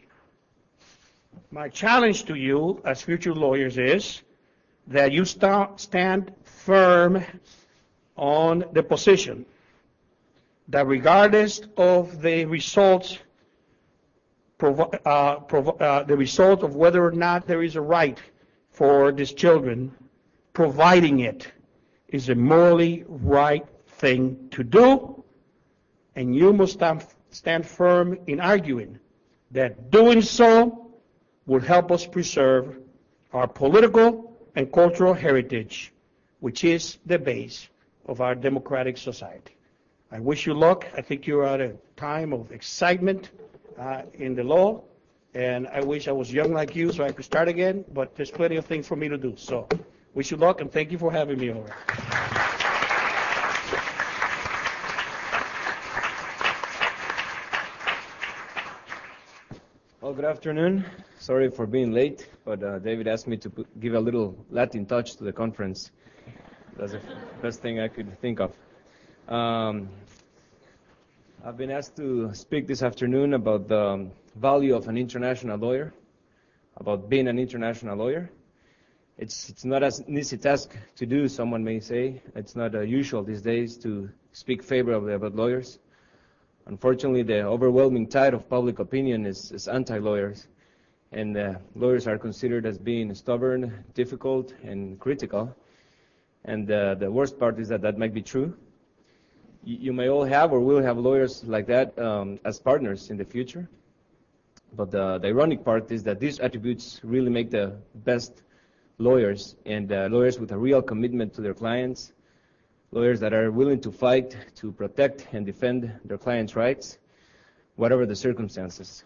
S5: my challenge to you as future lawyers is that you st- stand firm on the position that regardless of the results, provo- uh, provo- uh, the result of whether or not there is a right for these children, providing it is a morally right thing to do, and you must stand, stand firm in arguing that doing so will help us preserve our political and cultural heritage, which is the base of our democratic society. I wish you luck. I think you're at a time of excitement uh, in the law, and I wish I was young like you so I could start again, but there's plenty of things for me to do. So wish you luck, and thank you for having me over.
S6: Well, good afternoon. Sorry for being late, but uh, David asked me to put, give a little Latin touch to the conference. That's the best thing I could think of. Um, I've been asked to speak this afternoon about the value of an international lawyer, about being an international lawyer. It's it's not as an easy task to do, someone may say. It's not uh, usual these days to speak favorably about lawyers. Unfortunately, the overwhelming tide of public opinion is, is anti-lawyers, and uh, lawyers are considered as being stubborn, difficult, and critical. And uh, the worst part is that that might be true. You, you may all have or will have lawyers like that um, as partners in the future. But the, the ironic part is that these attributes really make the best lawyers, and uh, lawyers with a real commitment to their clients, lawyers that are willing to fight to protect and defend their clients' rights, whatever the circumstances.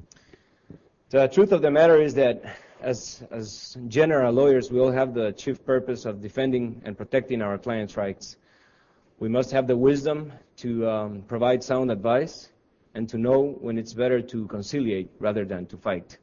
S6: The truth of the matter is that as, as general lawyers, we all have the chief purpose of defending and protecting our clients' rights. We must have the wisdom to um, provide sound advice and to know when it's better to conciliate rather than to fight.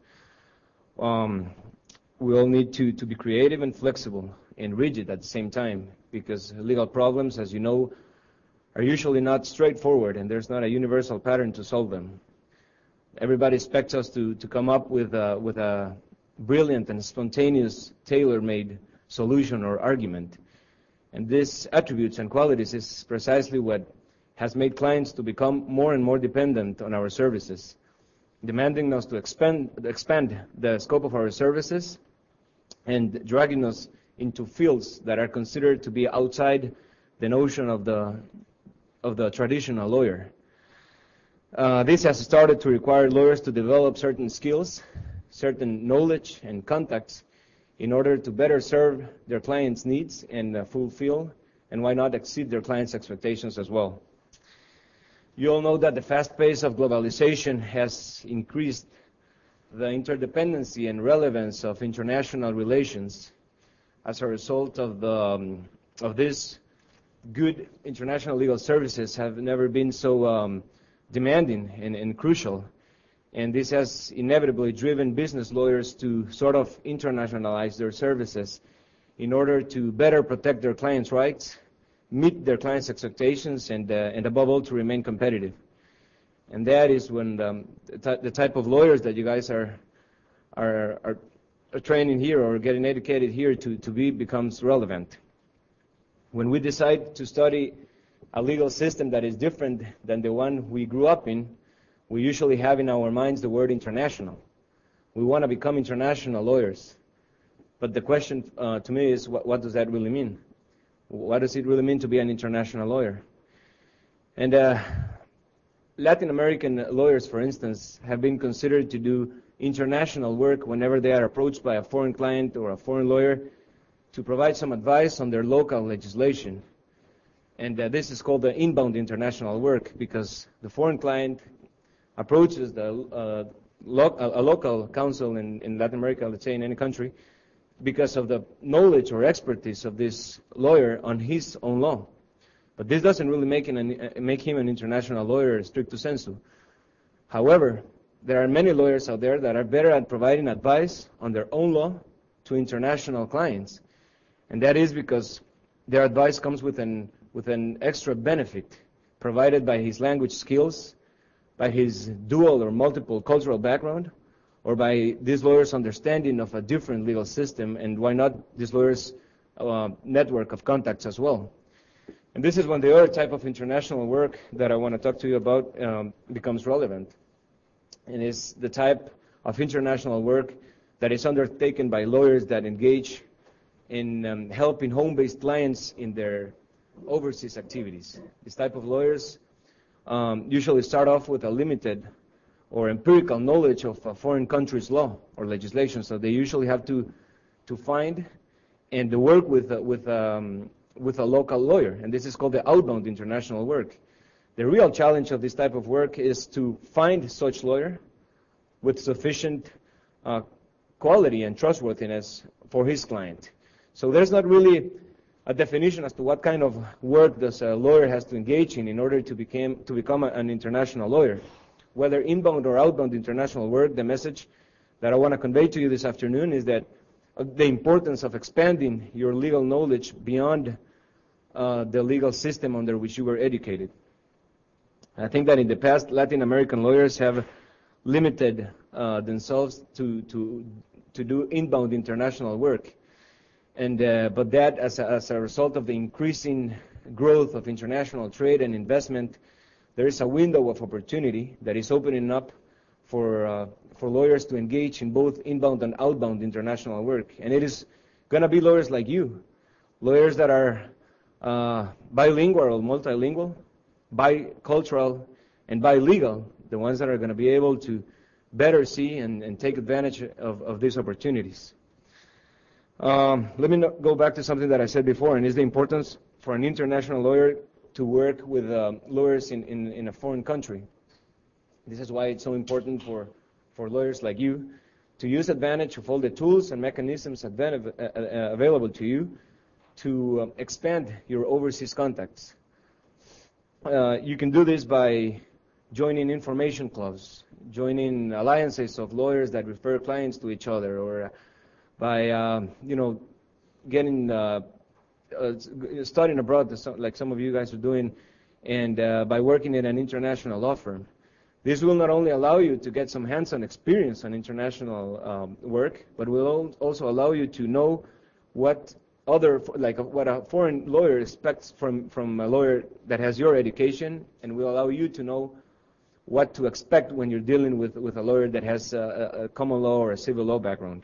S6: Um, we all need to, to be creative and flexible and rigid at the same time, because legal problems, as you know, are usually not straightforward, and there's not a universal pattern to solve them. Everybody expects us to, to come up with a, with a brilliant and spontaneous, tailor-made solution or argument. And these attributes and qualities is precisely what has made clients to become more and more dependent on our services, demanding us to expand, expand the scope of our services and dragging us into fields that are considered to be outside the notion of the of the traditional lawyer. Uh, this has started to require lawyers to develop certain skills, certain knowledge and contacts in order to better serve their clients' needs and uh, fulfill, and why not exceed their clients' expectations as well. You all know that the fast pace of globalization has increased the interdependency and relevance of international relations. As a result of the um, of this, good international legal services have never been so um, demanding and, and crucial, and this has inevitably driven business lawyers to sort of internationalize their services in order to better protect their clients' rights, meet their clients' expectations, and uh, and above all to remain competitive. And that is when um, the, t- the type of lawyers that you guys are are are. training here or getting educated here to, to be becomes relevant. When we decide to study a legal system that is different than the one we grew up in, we usually have in our minds the word international. We want to become international lawyers. But the question uh, to me is, what, what does that really mean? What does it really mean to be an international lawyer? And uh, Latin American lawyers, for instance, have been considered to do international work whenever they are approached by a foreign client or a foreign lawyer to provide some advice on their local legislation. And uh, this is called the inbound international work, because the foreign client approaches the, uh, lo- a local counsel in, in Latin America, let's say in any country, because of the knowledge or expertise of this lawyer on his own law. But this doesn't really make him an, uh, make him an international lawyer stricto sensu. However, there are many lawyers out there that are better at providing advice on their own law to international clients. And that is because their advice comes with an, with an extra benefit provided by his language skills, by his dual or multiple cultural background, or by these lawyers' understanding of a different legal system, and why not this lawyers' uh, network of contacts as well. And this is when the other type of international work that I want to talk to you about um, becomes relevant. And it's the type of international work that is undertaken by lawyers that engage in um, helping home-based clients in their overseas activities. This type of lawyers um, usually start off with a limited or empirical knowledge of a foreign country's law or legislation, so they usually have to to find and to work with uh, with um, with a local lawyer, and this is called the outbound international work. The real challenge of this type of work is to find such lawyer with sufficient uh, quality and trustworthiness for his client. So there's not really a definition as to what kind of work does a lawyer has to engage in in order to become to become a, an international lawyer. whether inbound or outbound international work, the message that I want to convey to you this afternoon is that uh, the importance of expanding your legal knowledge beyond uh, the legal system under which you were educated. I think that in the past, Latin American lawyers have limited uh, themselves to, to, to do inbound international work. And, uh, but that, as a, as a result of the increasing growth of international trade and investment, there is a window of opportunity that is opening up for, uh, for lawyers to engage in both inbound and outbound international work. And it is going to be lawyers like you, lawyers that are uh, bilingual or multilingual, bicultural, and bilegal, the ones that are going to be able to better see and, and take advantage of, of these opportunities. Um, let me no- go back to something that I said before, and is the importance for an international lawyer to work with uh, lawyers in, in, in a foreign country. This is why it's so important for, for lawyers like you to use advantage of all the tools and mechanisms advan- uh, uh, available to you to um, expand your overseas contacts. Uh, you can do this by joining information clubs, joining alliances of lawyers that refer clients to each other, or by, uh, you know, getting, uh, uh, studying abroad, like some of you guys are doing, and uh, by working in an international law firm. This will not only allow you to get some hands-on experience on international um, work, but will also allow you to know what other, like what a foreign lawyer expects from, from a lawyer that has your education, and will allow you to know what to expect when you're dealing with, with a lawyer that has a, a common law or a civil law background.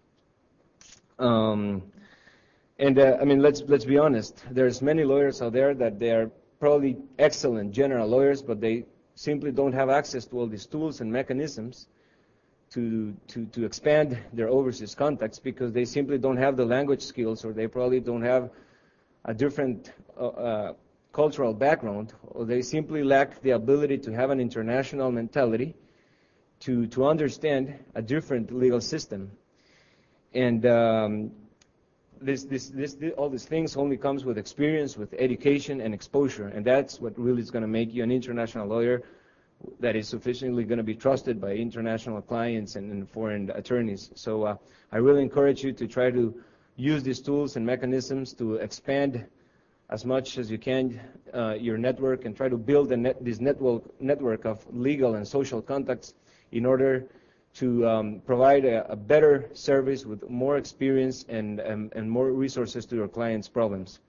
S6: Um, and uh, I mean, let's let's be honest. There's many lawyers out there that they are probably excellent general lawyers, but they simply don't have access to all these tools and mechanisms to to to expand their overseas contacts because they simply don't have the language skills, or they probably don't have a different uh, uh, cultural background, or they simply lack the ability to have an international mentality to to understand a different legal system. And um, this, this, this, this, all these things only comes with experience, with education and exposure, and that's what really is going to make you an international lawyer that is sufficiently going to be trusted by international clients and, and foreign attorneys. So uh, I really encourage you to try to use these tools and mechanisms to expand as much as you can uh, your network, and try to build a net, this network, network of legal and social contacts in order to um, provide a, a better service with more experience and, and, and more resources to your clients' problems.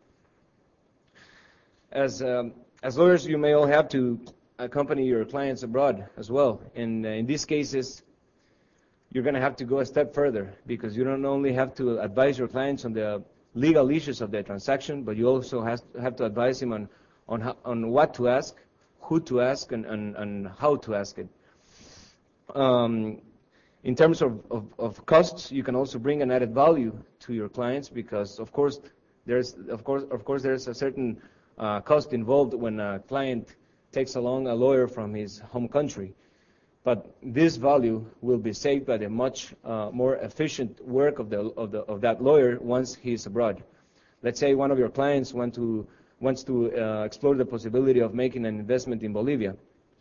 S6: As, um, as lawyers, you may all have to accompany your clients abroad as well. And uh, in these cases, you're going to have to go a step further, because you don't only have to advise your clients on the legal issues of the transaction, but you also has, have to advise them on, on, how, on what to ask, who to ask, and, and, and how to ask it. Um, In terms of, of, of costs, you can also bring an added value to your clients, because of course there's of course of course there's a certain uh, cost involved when a client takes along a lawyer from his home country. But this value will be saved by the much uh, more efficient work of the of the of that lawyer once he's abroad. Let's say one of your clients want to wants to uh, explore the possibility of making an investment in Bolivia.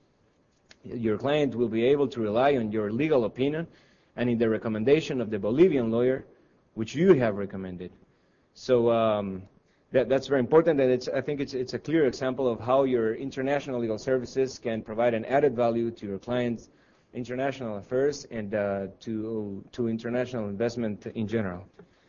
S6: Your client will be able to rely on your legal opinion and in the recommendation of the Bolivian lawyer, which you have recommended. So um, that, that's very important, and it's, I think it's, it's a clear example of how your international legal services can provide an added value to your clients' international affairs and uh, to, to international investment in general.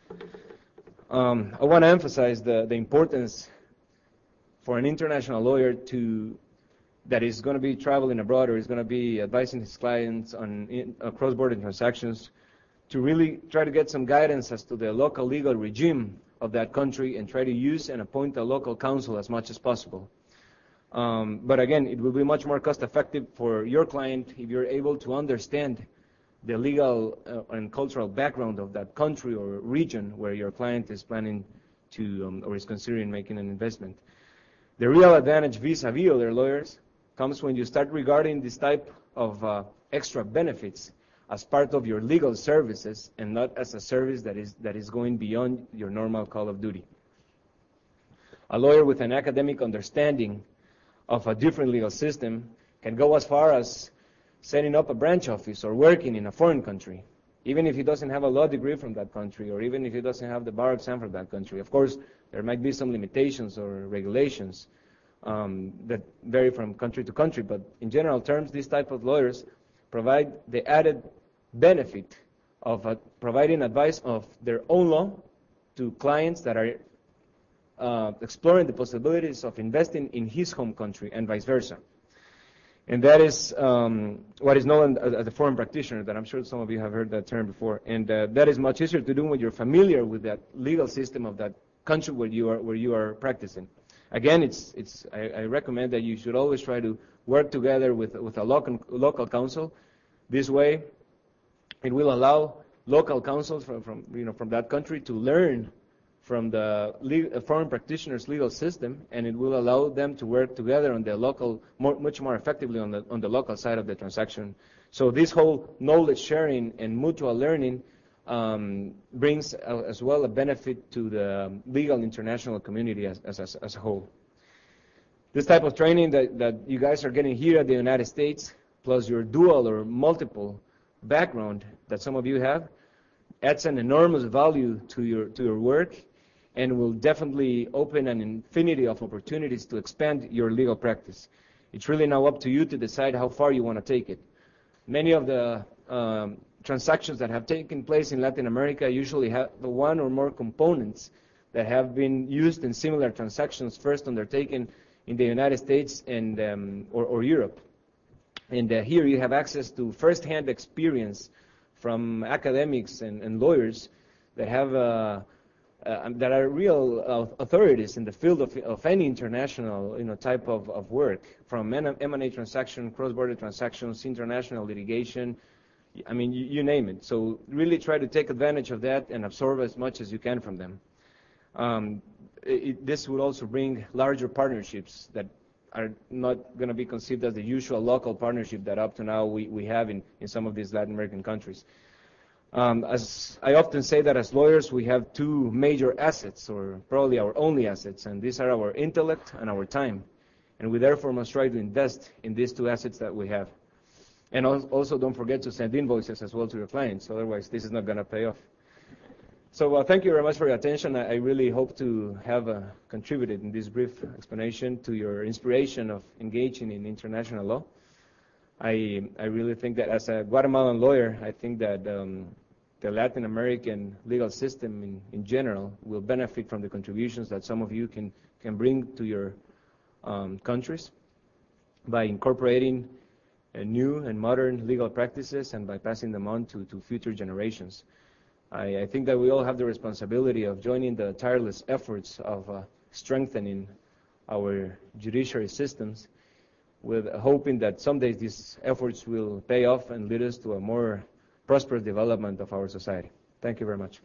S6: Um, I want to emphasize the, the importance for an international lawyer to that is going to be traveling abroad or is going to be advising his clients on in, uh, cross-border transactions, to really try to get some guidance as to the local legal regime of that country and try to use and appoint a local counsel as much as possible. Um, but again, it will be much more cost-effective for your client if you're able to understand the legal uh, and cultural background of that country or region where your client is planning to um, or is considering making an investment. The real advantage vis-a-vis other lawyers comes when you start regarding this type of uh, extra benefits as part of your legal services and not as a service that is that is going beyond your normal call of duty. A lawyer with an academic understanding of a different legal system can go as far as setting up a branch office or working in a foreign country, even if he doesn't have a law degree from that country, or even if he doesn't have the bar exam from that country. Of course, there might be some limitations or regulations um, that vary from country to country, but in general terms, these type of lawyers provide the added benefit of uh, providing advice of their own law to clients that are uh, exploring the possibilities of investing in his home country and vice versa. And that is um, what is known as a foreign practitioner, that I'm sure some of you have heard that term before. And uh, that is much easier to do when you're familiar with that legal system of that country where you are, where you are practicing. Again, it's, it's, I, I recommend that you should always try to work together with, with a local, local counsel. This way, it will allow local counsels from, from, you know, from that country to learn from the legal, foreign practitioner's legal system, and it will allow them to work together on the local, more, much more effectively on the, on the local side of the transaction. So this whole knowledge sharing and mutual learning um, brings uh, as well a benefit to the legal international community as, as, as a whole. This type of training that, that you guys are getting here at the United States, plus your dual or multiple background that some of you have, adds an enormous value to your to your work, and will definitely open an infinity of opportunities to expand your legal practice. It's really now up to you to decide how far you want to take it. Many of the um, transactions that have taken place in Latin America usually have one or more components that have been used in similar transactions first undertaken in the United States and um, or, or Europe. And uh, here you have access to first-hand experience from academics and, and lawyers that have uh, uh, that are real uh, authorities in the field of, of any international, you know, type of, of work, from M and A transaction, cross-border transactions, international litigation. I mean, you, you name it. So really try to take advantage of that and absorb as much as you can from them. Um, it, this will also bring larger partnerships that are not going to be conceived as the usual local partnership that up to now we, we have in, in some of these Latin American countries. Um, as I often say that as lawyers, we have two major assets, or probably our only assets, and these are our intellect and our time. And we therefore must try to invest in these two assets that we have. And also don't forget to send invoices as well to your clients, otherwise this is not going to pay off. So uh, thank you very much for your attention. I, I really hope to have uh, contributed in this brief explanation to your inspiration of engaging in international law. I, I really think that as a Guatemalan lawyer, I think that um, the Latin American legal system in, in general will benefit from the contributions that some of you can, can bring to your um, countries by incorporating uh, new and modern legal practices and by passing them on to, to future generations. I, I think that we all have the responsibility of joining the tireless efforts of uh, strengthening our judiciary systems, with uh, hoping that someday these efforts will pay off and lead us to a more prosperous development of our society. Thank you very much.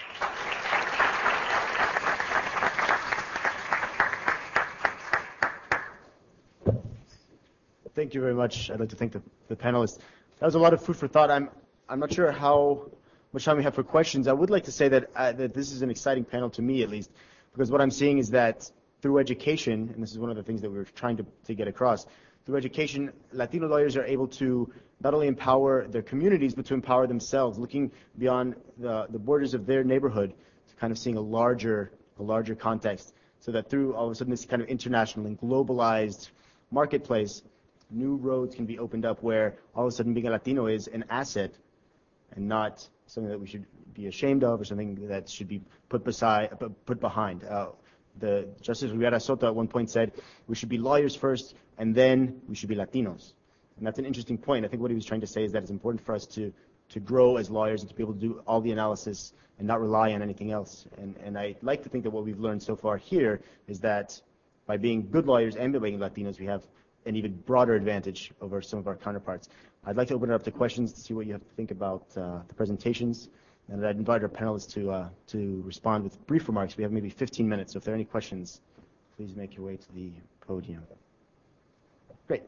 S2: Thank you very much. I'd like to thank the, the panelists. That was a lot of food for thought. I'm I'm not sure how much time we have for questions. I would like to say that uh, that this is an exciting panel to me, at least, because what I'm seeing is that through education, and this is one of the things that we're trying to, to get across, through education, Latino lawyers are able to not only empower their communities, but to empower themselves, looking beyond the, the borders of their neighborhood, to kind of seeing a larger, a larger context, so that through all of a sudden this kind of international and globalized marketplace, new roads can be opened up where all of a sudden being a Latino is an asset and not something that we should be ashamed of or something that should be put beside, put behind. Uh, the Justice Rivera Soto at one point said, we should be lawyers first, and then we should be Latinos. And that's an interesting point. I think what he was trying to say is that it's important for us to, to grow as lawyers and to be able to do all the analysis and not rely on anything else. And, and I like to think that what we've learned so far here is that by being good lawyers and by being Latinos, we have an even broader advantage over some of our counterparts. I'd like to open it up to questions to see what you have to think about uh, the presentations. And I'd invite our panelists to, uh, to respond with brief remarks. We have maybe fifteen minutes, so if there are any questions, please make your way to the podium. Great.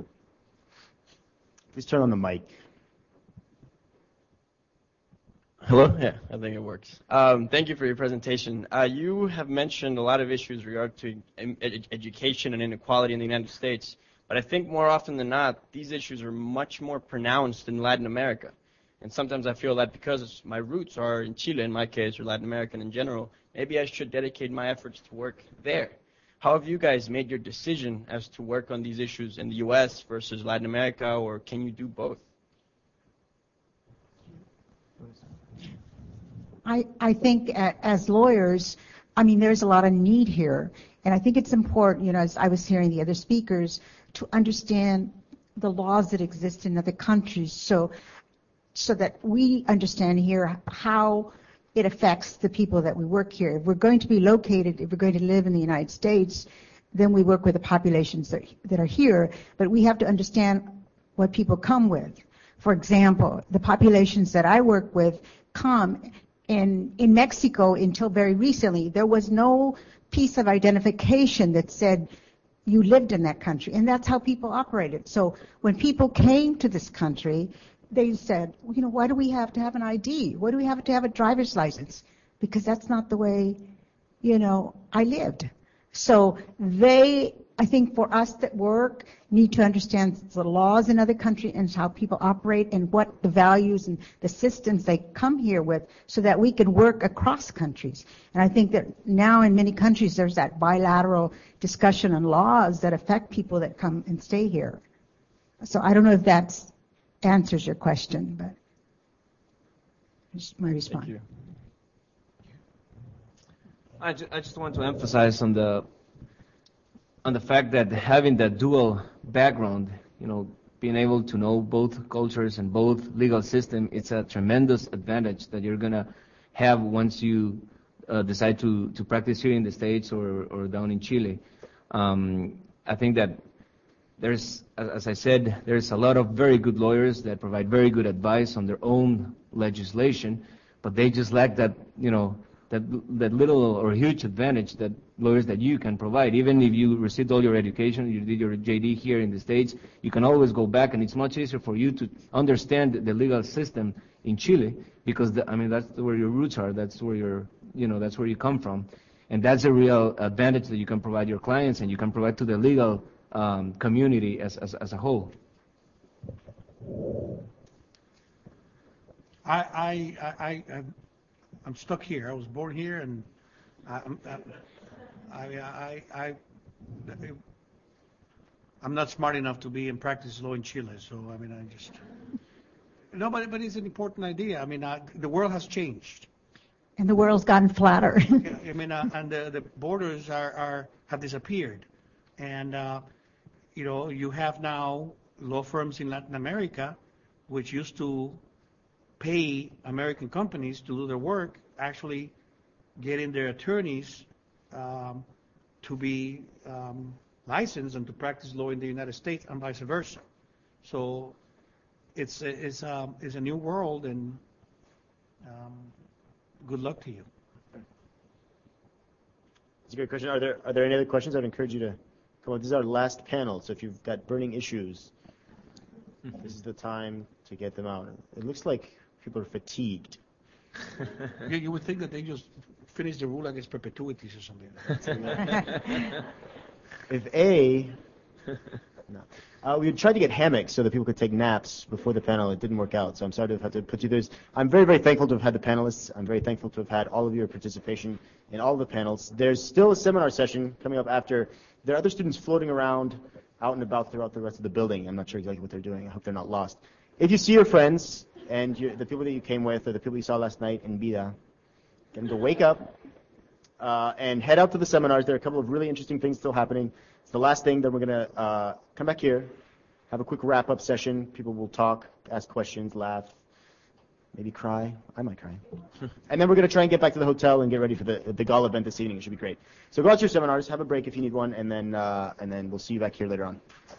S2: Please turn on the mic.
S7: Hello? Yeah, I think it works. Um, thank you for your presentation. Uh, you have mentioned a lot of issues regarding to ed education and inequality in the United States. But I think more often than not, these issues are much more pronounced in Latin America. And sometimes I feel that because my roots are in Chile, in my case, or Latin American in general, maybe I should dedicate my efforts to work there. How have you guys made your decision as to work on these issues in the U S versus Latin America, or can you do both?
S4: I, I think a- as lawyers, I mean, there's a lot of need here. And I think it's important, you know, as I was hearing the other speakers, to understand the laws that exist in other countries so so that we understand here how it affects the people that we work here. If we're going to be located, if we're going to live in the United States, then we work with the populations that, that are here, but we have to understand what people come with. For example, the populations that I work with come in, in Mexico until very recently. There was no piece of identification that said you lived in that country, and that's how people operated. So when people came to this country, they said, well, you know, why do we have to have an I D? Why do we have to have a driver's license? Because that's not the way, you know, I lived. So they, I think for us that work, need to understand the laws in other countries and how people operate and what the values and the systems they come here with so that we can work across countries. And I think that now in many countries there's that bilateral discussion on laws that affect people that come and stay here. So I don't know if that's answers your question, but just my response.
S6: Thank you. I, ju- I just want to emphasize on the on the fact that having that dual background, you know, being able to know both cultures and both legal system, it's a tremendous advantage that you're gonna have once you uh, decide to to practice here in the States or or down in Chile. Um, I think that there's, as I said, there's a lot of very good lawyers that provide very good advice on their own legislation, but they just lack that, you know, that that little or huge advantage that lawyers that you can provide. Even if you received all your education, you did your J D here in the States, you can always go back, and it's much easier for you to understand the legal system in Chile because, the, I mean, that's where your roots are. That's where you're, you know, that's where you come from, and that's a real advantage that you can provide your clients and you can provide to the legal Um, community as, as as a whole.
S5: I, I, I, I, I'm stuck here. I was born here, and I, I'm, I, I, I, I'm not smart enough to be in practice law in Chile. So I mean, I just no, but but it's an important idea. I mean, uh, the world has changed,
S4: and the world's gotten flatter.
S5: I mean, uh, and the, the borders are, are have disappeared, and. Uh, You know, you have now law firms in Latin America, which used to pay American companies to do their work, actually getting their attorneys um, to be um, licensed and to practice law in the United States and vice versa. So it's a, it's a, it's a new world, and um, good luck to you.
S2: That's a great question. Are there are there any other questions? I'd encourage you to come on. This is our last panel, so if you've got burning issues, this is the time to get them out. It looks like people are fatigued.
S5: you, you would think that they just finished the rule against perpetuities or something.
S2: If A, no. Uh, we tried to get hammocks so that people could take naps before the panel. It didn't work out, so I'm sorry to have had to put you there. I'm very, very thankful to have had the panelists. I'm very thankful to have had all of your participation in all the panels. There's still a seminar session coming up after. There are other students floating around out and about throughout the rest of the building. I'm not sure exactly what they're doing. I hope they're not lost. If you see your friends and you, the people that you came with or the people you saw last night in Vida, get them to wake up uh, and head out to the seminars. There are a couple of really interesting things still happening. It's the last thing. Then we're going to uh, come back here, have a quick wrap-up session. People will talk, ask questions, laugh, maybe cry. I might cry. And then we're going to try and get back to the hotel and get ready for the the gala event this evening. It should be great. So go out to your seminars, have a break if you need one, and then uh, and then we'll see you back here later on.